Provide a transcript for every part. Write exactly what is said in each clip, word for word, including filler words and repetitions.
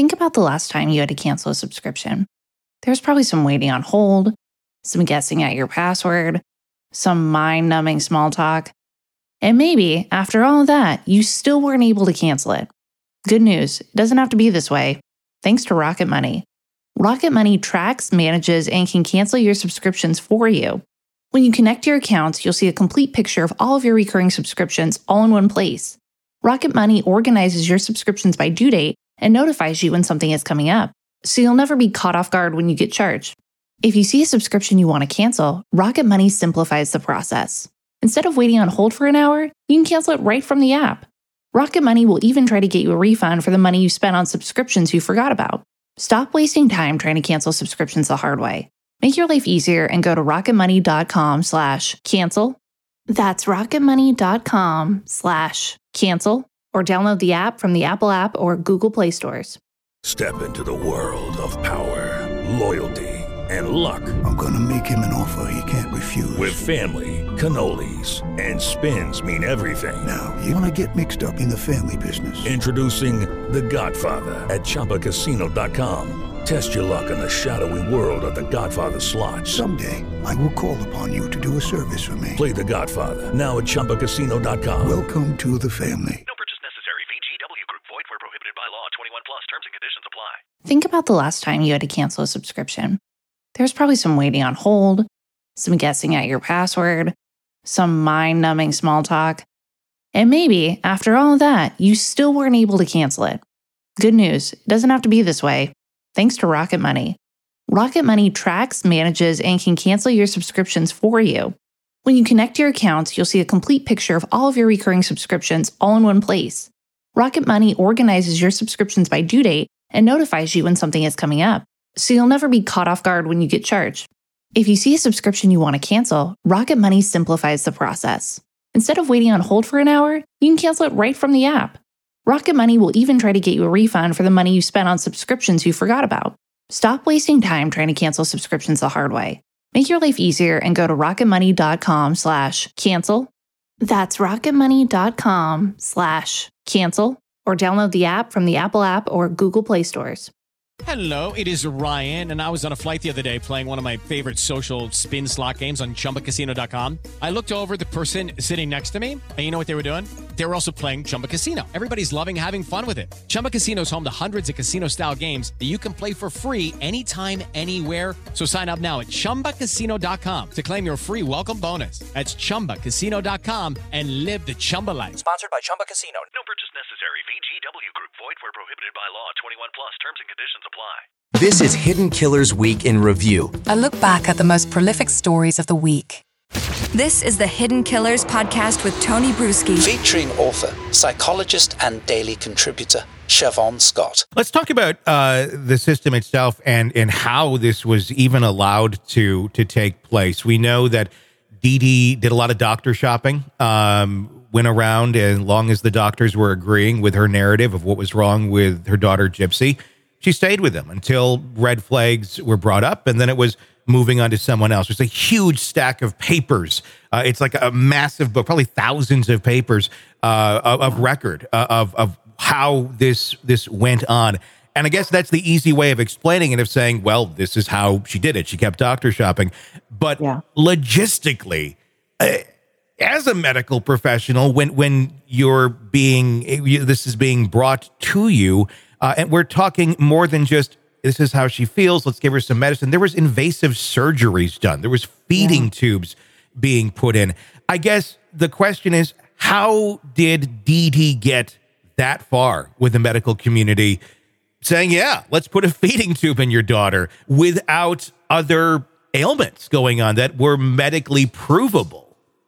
Think about the last time you had to cancel a subscription. There's probably some waiting on hold, some guessing at your password, some mind-numbing small talk. And maybe, after all of that, you still weren't able to cancel it. Good news, it doesn't have to be this way. Thanks to Rocket Money. Rocket Money tracks, manages, and can cancel your subscriptions for you. When you connect your accounts, you'll see a complete picture of all of your recurring subscriptions all in one place. Rocket Money organizes your subscriptions by due date and notifies you when something is coming up, so you'll never be caught off guard when you get charged. If you see a subscription you want to cancel, Rocket Money simplifies the process. Instead of waiting on hold for an hour, you can cancel it right from the app. Rocket Money will even try to get you a refund for the money you spent on subscriptions you forgot about. Stop wasting time trying to cancel subscriptions the hard way. Make your life easier and go to rocketmoney.com slash cancel. That's rocketmoney.com slash cancel or download the app from the Apple app or Google Play stores. Step into the world of power, loyalty, and luck. I'm gonna make him an offer he can't refuse. With family, cannolis, and spins mean everything. Now, you wanna get mixed up in the family business. Introducing The Godfather at Chumba Casino dot com. Test your luck in the shadowy world of The Godfather slot. Someday, I will call upon you to do a service for me. Play The Godfather, now at Chumba Casino dot com. Welcome to the family. No purchase necessary. V G W Group. Void where prohibited by law. twenty-one plus. Terms and conditions apply. Think about the last time you had to cancel a subscription. There's probably some waiting on hold, some guessing at your password, some mind-numbing small talk. And maybe, after all of that, you still weren't able to cancel it. Good news, it doesn't have to be this way. Thanks to Rocket Money. Rocket Money tracks, manages, and can cancel your subscriptions for you. When you connect your accounts, you'll see a complete picture of all of your recurring subscriptions all in one place. Rocket Money organizes your subscriptions by due date and notifies you when something is coming up, so you'll never be caught off guard when you get charged. If you see a subscription you want to cancel, Rocket Money simplifies the process. Instead of waiting on hold for an hour, you can cancel it right from the app. Rocket Money will even try to get you a refund for the money you spent on subscriptions you forgot about. Stop wasting time trying to cancel subscriptions the hard way. Make your life easier and go to rocketmoney.com slash cancel. That's rocketmoney.com slash cancel or download the app from the Apple app or Google Play stores. Hello, it is Ryan, and I was on a flight the other day playing one of my favorite social spin slot games on Chumba Casino dot com. I looked over at the person sitting next to me, and you know what they were doing? They were also playing Chumba Casino. Everybody's loving having fun with it. Chumba Casino is home to hundreds of casino-style games that you can play for free anytime, anywhere. So sign up now at Chumba Casino dot com to claim your free welcome bonus. That's Chumba Casino dot com and live the Chumba life. Sponsored by Chumba Casino. No purchase necessary. V G W Group. Void where prohibited by law. twenty-one plus. Terms and conditions apply. This is Hidden Killers Week in Review. A look back at the most prolific stories of the week. This is the Hidden Killers podcast with Tony Bruschi. Featuring author, psychologist, and daily contributor, Siobhan Scott. Let's talk about uh, the system itself and, and how this was even allowed to, to take place. We know that Dee Dee did a lot of doctor shopping, um, went around as long as the doctors were agreeing with her narrative of what was wrong with her daughter, Gypsy. She stayed with them until red flags were brought up, and then it was moving on to someone else. It's a huge stack of papers. Uh, it's like a massive book, probably thousands of papers uh, of, of record uh, of of how this this went on. And I guess that's the easy way of explaining it, of saying, well, this is how she did it. She kept doctor shopping. But yeah. logistically, uh, as a medical professional, when when you're being, this is being brought to you, Uh, and we're talking more than just, this is how she feels, let's give her some medicine. There was invasive surgeries done. There was feeding yeah. tubes being put in. I guess the question is, how did Dee Dee get that far with the medical community saying, yeah, let's put a feeding tube in your daughter without other ailments going on that were medically provable?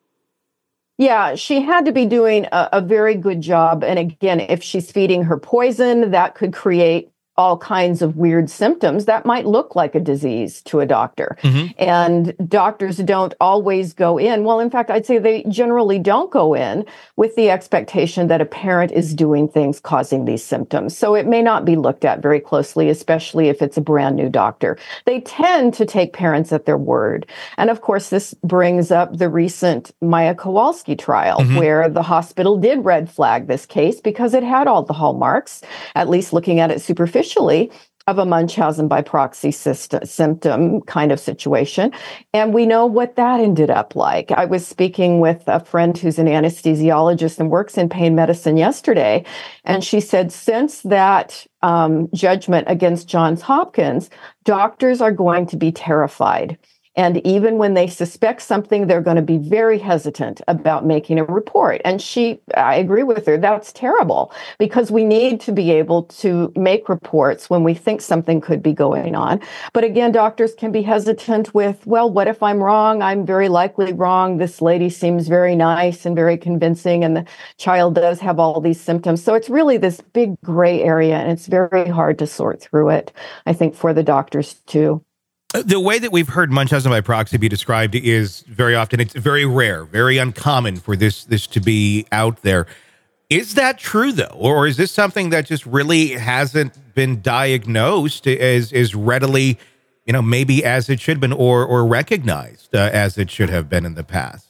Yeah, she had to be doing a, a very good job. And again, if she's feeding her poison, that could create all kinds of weird symptoms that might look like a disease to a doctor. Mm-hmm. And doctors don't always go in. Well, in fact, I'd say they generally don't go in with the expectation that a parent is doing things causing these symptoms. So it may not be looked at very closely, especially if it's a brand new doctor. They tend to take parents at their word. And of course, this brings up the recent Maya Kowalski trial, mm-hmm. where the hospital did red flag this case because it had all the hallmarks, at least looking at it superficially, initially of a Munchausen by proxy system, symptom kind of situation. And we know what that ended up like. I was speaking with a friend who's an anesthesiologist and works in pain medicine yesterday, and she said since that um, judgment against Johns Hopkins, doctors are going to be terrified. And even when they suspect something, they're going to be very hesitant about making a report. And she, I agree with her, that's terrible, because we need to be able to make reports when we think something could be going on. But again, doctors can be hesitant with, well, what if I'm wrong? I'm very likely wrong. This lady seems very nice and very convincing, and the child does have all these symptoms. So it's really this big gray area, and it's very hard to sort through it, I think, for the doctors too. The way that we've heard Munchausen by proxy be described is very often, it's very rare, very uncommon for this this to be out there. Is that true, though? Or is this something that just really hasn't been diagnosed as, as readily, you know, maybe as it should have been, or, or recognized uh, as it should have been in the past?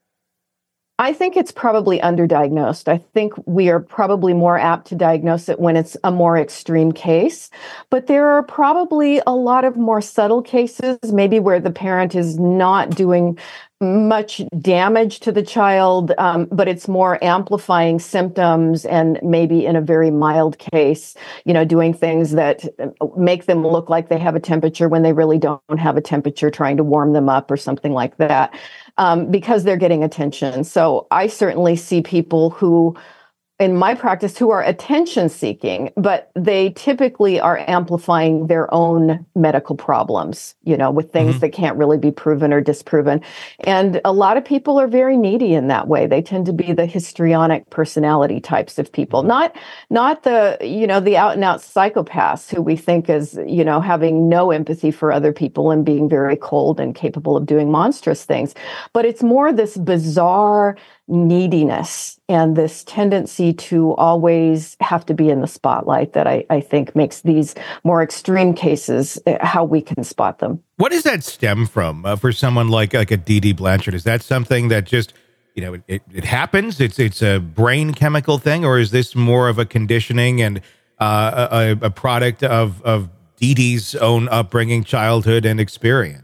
I think it's probably underdiagnosed. I think we are probably more apt to diagnose it when it's a more extreme case. But there are probably a lot of more subtle cases, maybe where the parent is not doing much damage to the child, um, but it's more amplifying symptoms, and maybe in a very mild case, you know, doing things that make them look like they have a temperature when they really don't have a temperature, trying to warm them up or something like that, um, because they're getting attention. So I certainly see people who, in my practice, who are attention seeking, but they typically are amplifying their own medical problems, you know, with things mm-hmm. that can't really be proven or disproven. And a lot of people are very needy in that way. They tend to be the histrionic personality types of people, not, not the, you know, the out and out psychopaths who we think is, you know, having no empathy for other people and being very cold and capable of doing monstrous things. But it's more this bizarre neediness and this tendency to always have to be in the spotlight that I, I think makes these more extreme cases how we can spot them. What does that stem from uh, for someone like like a Dee Dee Blanchard? Is that something that just, you know, it, it happens? It's it's a brain chemical thing, or is this more of a conditioning and uh, a, a product of of Dee Dee's own upbringing, childhood, and experience?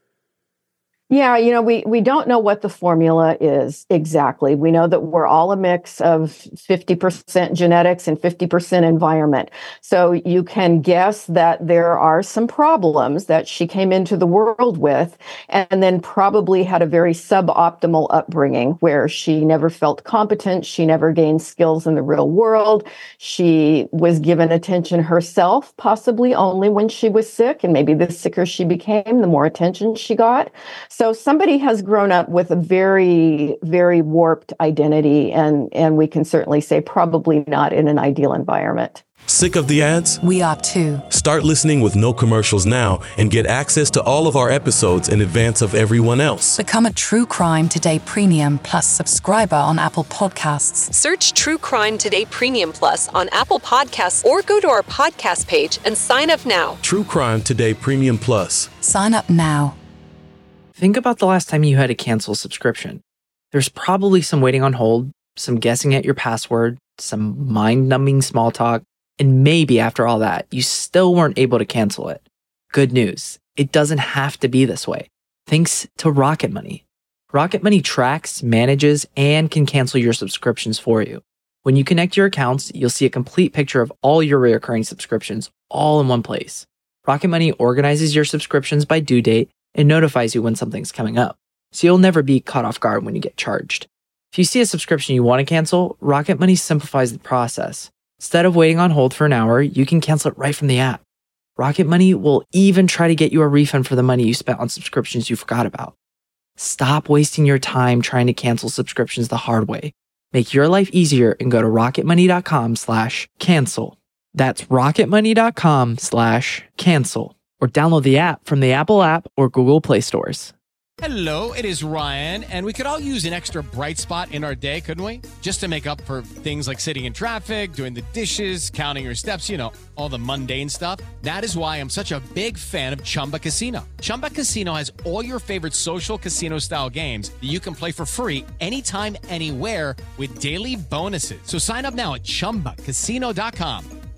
Yeah, you know, we, we don't know what the formula is exactly. We know that we're all a mix of fifty percent genetics and fifty percent environment. So you can guess that there are some problems that she came into the world with, and then probably had a very suboptimal upbringing where she never felt competent. She never gained skills in the real world. She was given attention herself, possibly only when she was sick. And maybe the sicker she became, the more attention she got. So somebody has grown up with a very, very warped identity, and, and we can certainly say probably not in an ideal environment. Sick of the ads? We are too. Start listening with no commercials now and get access to all of our episodes in advance of everyone else. Become a True Crime Today Premium Plus subscriber on Apple Podcasts. Search True Crime Today Premium Plus on Apple Podcasts or go to our podcast page and sign up now. True Crime Today Premium Plus. Sign up now. Think about the last time you had to cancel a subscription. There's probably some waiting on hold, some guessing at your password, some mind-numbing small talk, and maybe after all that, you still weren't able to cancel it. Good news, it doesn't have to be this way. Thanks to Rocket Money. Rocket Money tracks, manages, and can cancel your subscriptions for you. When you connect your accounts, you'll see a complete picture of all your recurring subscriptions all in one place. Rocket Money organizes your subscriptions by due date and notifies you when something's coming up, so you'll never be caught off guard when you get charged. If you see a subscription you want to cancel, Rocket Money simplifies the process. Instead of waiting on hold for an hour, you can cancel it right from the app. Rocket Money will even try to get you a refund for the money you spent on subscriptions you forgot about. Stop wasting your time trying to cancel subscriptions the hard way. Make your life easier and go to rocketmoney.com slash cancel. That's rocketmoney.com slash cancel. Or download the app from the Apple app or Google Play stores. Hello, it is Ryan, and we could all use an extra bright spot in our day, couldn't we? Just to make up for things like sitting in traffic, doing the dishes, counting your steps, you know, all the mundane stuff. That is why I'm such a big fan of Chumba Casino. Chumba Casino has all your favorite social casino-style games that you can play for free anytime, anywhere with daily bonuses. So sign up now at chumba casino dot com.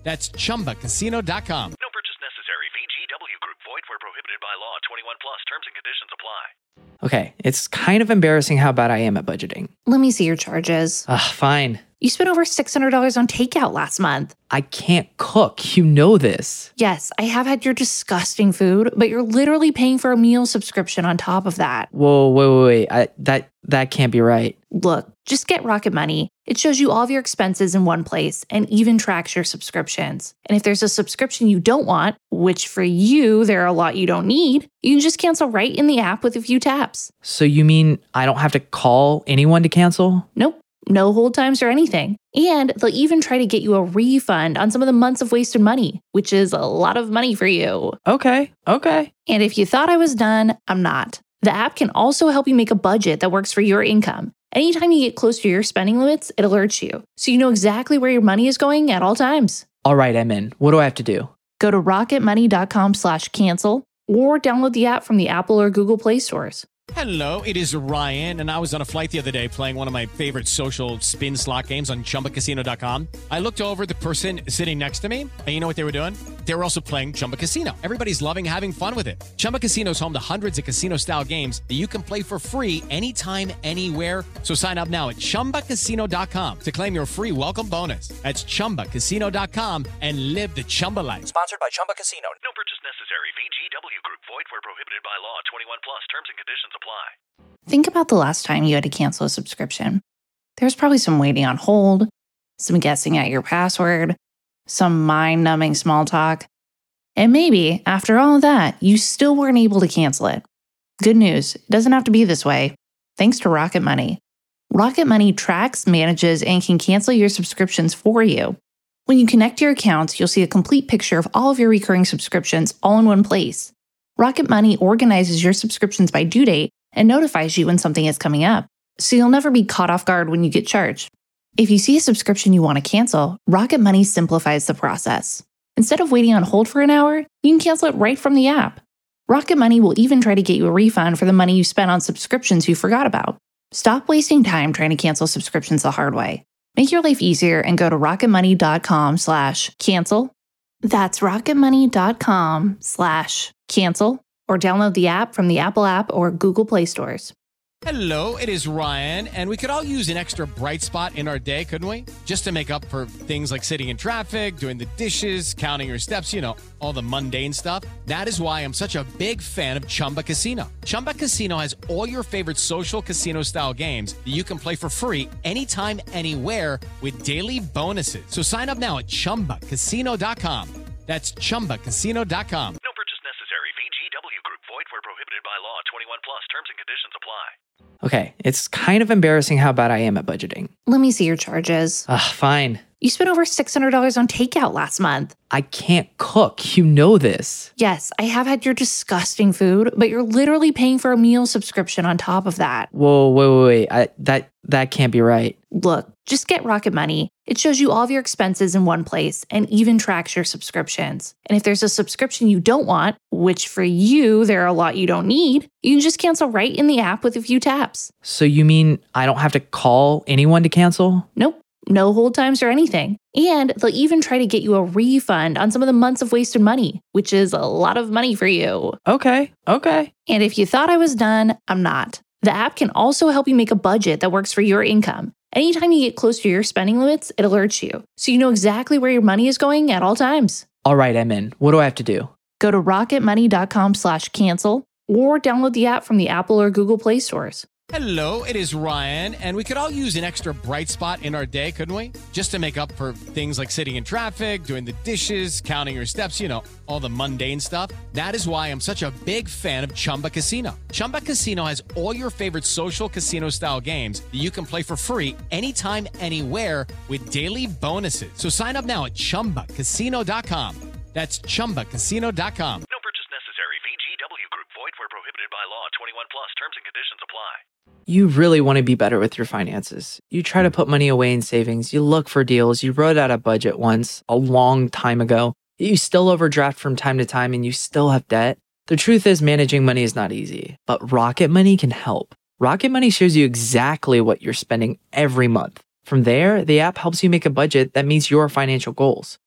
That's chumba casino dot com. No purchase necessary. V G W Group. Void where prohibited by law. twenty-one plus. Terms and conditions apply. Okay, it's kind of embarrassing how bad I am at budgeting. Let me see your charges. Ugh, fine. You spent over six hundred dollars on takeout last month. I can't cook. You know this. Yes, I have had your disgusting food, but you're literally paying for a meal subscription on top of that. Whoa, wait, wait, wait. I, that, that can't be right. Look, just get Rocket Money. It shows you all of your expenses in one place and even tracks your subscriptions. And if there's a subscription you don't want, which for you, there are a lot you don't need, you can just cancel right in the app with a few taps. So you mean I don't have to call anyone to cancel? Nope. No hold times or anything. And they'll even try to get you a refund on some of the months of wasted money, which is a lot of money for you. Okay, okay. And if you thought I was done, I'm not. The app can also help you make a budget that works for your income. Anytime you get close to your spending limits, it alerts you, so you know exactly where your money is going at all times. All right, I'm in. What do I have to do? Go to rocketmoney.com slash cancel or download the app from the Apple or Google Play stores. Hello, it is Ryan, and I was on a flight the other day playing one of my favorite social spin slot games on chumba casino dot com. I looked over at the person sitting next to me, and you know what they were doing? They were also playing Chumba Casino. Everybody's loving having fun with it. Chumba Casino is home to hundreds of casino-style games that you can play for free anytime, anywhere. So sign up now at chumba casino dot com to claim your free welcome bonus. That's chumba casino dot com and live the Chumba life. Sponsored by Chumba Casino. No purchase necessary. V G W Group. Void where prohibited by law. twenty-one plus. Terms and conditions apply. Think about the last time you had to cancel a subscription. There's probably some waiting on hold, some guessing at your password, some mind-numbing small talk, and maybe, after all of that, you still weren't able to cancel it. Good news, it doesn't have to be this way. Thanks to Rocket Money. Rocket Money tracks, manages, and can cancel your subscriptions for you. When you connect your accounts, you'll see a complete picture of all of your recurring subscriptions all in one place. Rocket Money organizes your subscriptions by due date and notifies you when something is coming up, so you'll never be caught off guard when you get charged. If you see a subscription you want to cancel, Rocket Money simplifies the process. Instead of waiting on hold for an hour, you can cancel it right from the app. Rocket Money will even try to get you a refund for the money you spent on subscriptions you forgot about. Stop wasting time trying to cancel subscriptions the hard way. Make your life easier and go to rocketmoney.com slash cancel. That's rocketmoney.com slash cancel. Or download the app from the Apple app or Google Play stores. Hello, it is Ryan, and we could all use an extra bright spot in our day, couldn't we? Just to make up for things like sitting in traffic, doing the dishes, counting your steps, you know, all the mundane stuff. That is why I'm such a big fan of Chumba Casino. Chumba Casino has all your favorite social casino-style games that you can play for free anytime, anywhere with daily bonuses. So sign up now at chumba casino dot com. That's chumba casino dot com. No purchase necessary. V G W Group. Void where prohibited by law. twenty-one plus. Terms and conditions apply. Okay, it's kind of embarrassing how bad I am at budgeting. Let me see your charges. Ugh, fine. You spent over six hundred dollars on takeout last month. I can't cook. You know this. Yes, I have had your disgusting food, but you're literally paying for a meal subscription on top of that. Whoa, wait, wait, wait. I, that, that can't be right. Look, just get Rocket Money. It shows you all of your expenses in one place and even tracks your subscriptions. And if there's a subscription you don't want, which for you, there are a lot you don't need, you can just cancel right in the app with a few taps. So you mean I don't have to call anyone to cancel? Nope. No hold times or anything. And they'll even try to get you a refund on some of the months of wasted money, which is a lot of money for you. Okay, okay. And if you thought I was done, I'm not. The app can also help you make a budget that works for your income. Anytime you get close to your spending limits, it alerts you, so you know exactly where your money is going at all times. All right, I'm in. What do I have to do? Go to rocketmoney.com slash cancel or download the app from the Apple or Google Play stores. Hello, it is Ryan, and we could all use an extra bright spot in our day, couldn't we? Just to make up for things like sitting in traffic, doing the dishes, counting your steps, you know, all the mundane stuff. That is why I'm such a big fan of Chumba Casino. Chumba Casino has all your favorite social casino-style games that you can play for free anytime, anywhere with daily bonuses. So sign up now at chumba casino dot com. That's chumba casino dot com. No purchase necessary. V G W Group. Void where prohibited by law. twenty-one plus. Terms and conditions apply. You really want to be better with your finances. You try to put money away in savings. You look for deals. You wrote out a budget once, a long time ago. You still overdraft from time to time and you still have debt. The truth is managing money is not easy, but Rocket Money can help. Rocket Money shows you exactly what you're spending every month. From there, the app helps you make a budget that meets your financial goals.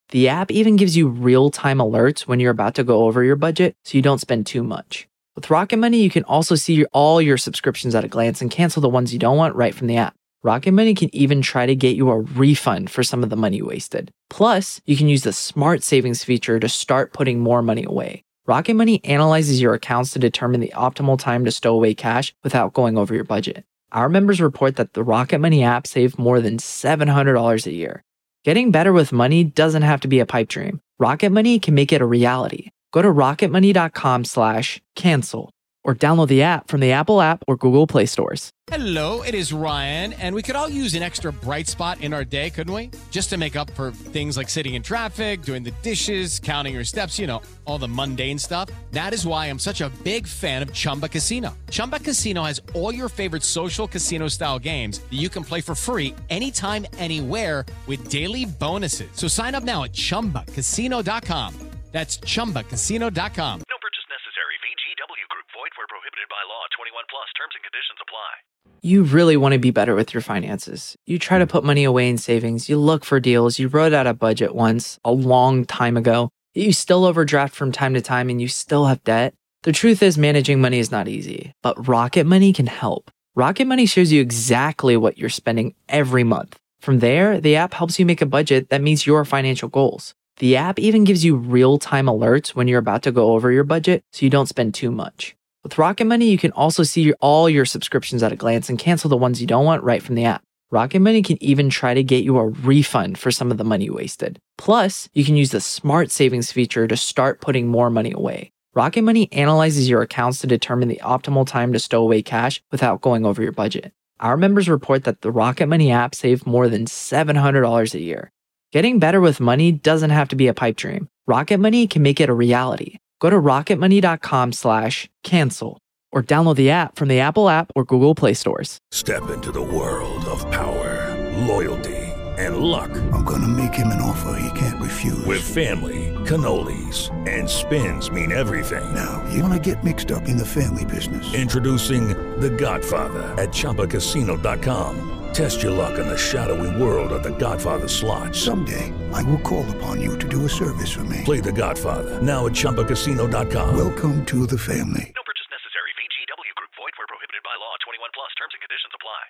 The app even gives you real-time alerts when you're about to go over your budget so you don't spend too much. With Rocket Money, you can also see your, all your subscriptions at a glance and cancel the ones you don't want right from the app. Rocket Money can even try to get you a refund for some of the money wasted. Plus, you can use the Smart Savings feature to start putting more money away. Rocket Money analyzes your accounts to determine the optimal time to stow away cash without going over your budget. Our members report that the Rocket Money app saved more than seven hundred dollars a year. Getting better with money doesn't have to be a pipe dream. Rocket Money can make it a reality. Go to rocketmoney.com slash cancel or download the app from the Apple app or Google Play stores. Hello, it is Ryan, and we could all use an extra bright spot in our day, couldn't we? Just to make up for things like sitting in traffic, doing the dishes, counting your steps, you know, all the mundane stuff. That is why I'm such a big fan of Chumba Casino. Chumba Casino has all your favorite social casino-style games that you can play for free anytime, anywhere with daily bonuses. So sign up now at chumba casino dot com. That's chumba casino dot com. No purchase necessary. V G W Group. Void where prohibited by law. twenty-one plus. Terms and conditions apply. You really want to be better with your finances. You try to put money away in savings. You look for deals. You wrote out a budget once a long time ago. You still overdraft from time to time and you still have debt. The truth is managing money is not easy, but Rocket Money can help. Rocket Money shows you exactly what you're spending every month. From there, the app helps you make a budget that meets your financial goals. The app even gives you real-time alerts when you're about to go over your budget so you don't spend too much. With Rocket Money, you can also see your, all your subscriptions at a glance and cancel the ones you don't want right from the app. Rocket Money can even try to get you a refund for some of the money wasted. Plus, you can use the Smart Savings feature to start putting more money away. Rocket Money analyzes your accounts to determine the optimal time to stow away cash without going over your budget. Our members report that the Rocket Money app saved more than seven hundred dollars a year. Getting better with money doesn't have to be a pipe dream. Rocket Money can make it a reality. Go to rocketmoney.com slash cancel or download the app from the Apple app or Google Play stores. Step into the world of power, loyalty, and luck. I'm gonna make him an offer he can't refuse. With family, cannolis, and spins mean everything. Now, you wanna get mixed up in the family business. Introducing The Godfather at chumba casino dot com. Test your luck in the shadowy world of The Godfather slot. Someday, I will call upon you to do a service for me. Play The Godfather, now at chumba casino dot com. Welcome to the family. No purchase necessary. V G W Group. Void where prohibited by law. twenty-one plus. Terms and conditions apply.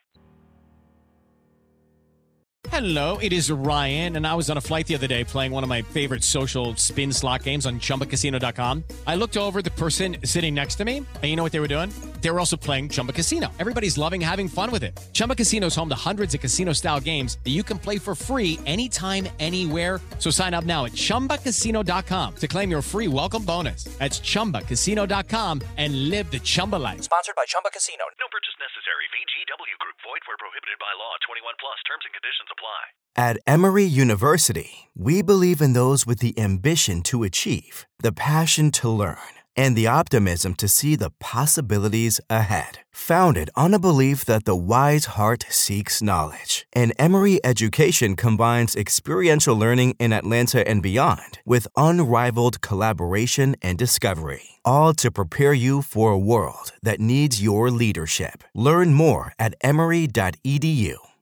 Hello, it is Ryan, and I was on a flight the other day playing one of my favorite social spin slot games on chumba casino dot com. I looked over at the person sitting next to me, and you know what they were doing? They were also playing Chumba Casino. Everybody's loving having fun with it. Chumba Casino is home to hundreds of casino-style games that you can play for free anytime, anywhere. So sign up now at chumba casino dot com to claim your free welcome bonus. That's chumba casino dot com and live the Chumba life. Sponsored by Chumba Casino. No purchase necessary. V G W Group. Void where prohibited by law. twenty-one plus. Terms and conditions apply. At Emory University, we believe in those with the ambition to achieve, the passion to learn, and the optimism to see the possibilities ahead. Founded on a belief that the wise heart seeks knowledge, and Emory education combines experiential learning in Atlanta and beyond with unrivaled collaboration and discovery, all to prepare you for a world that needs your leadership. Learn more at emory dot e d u.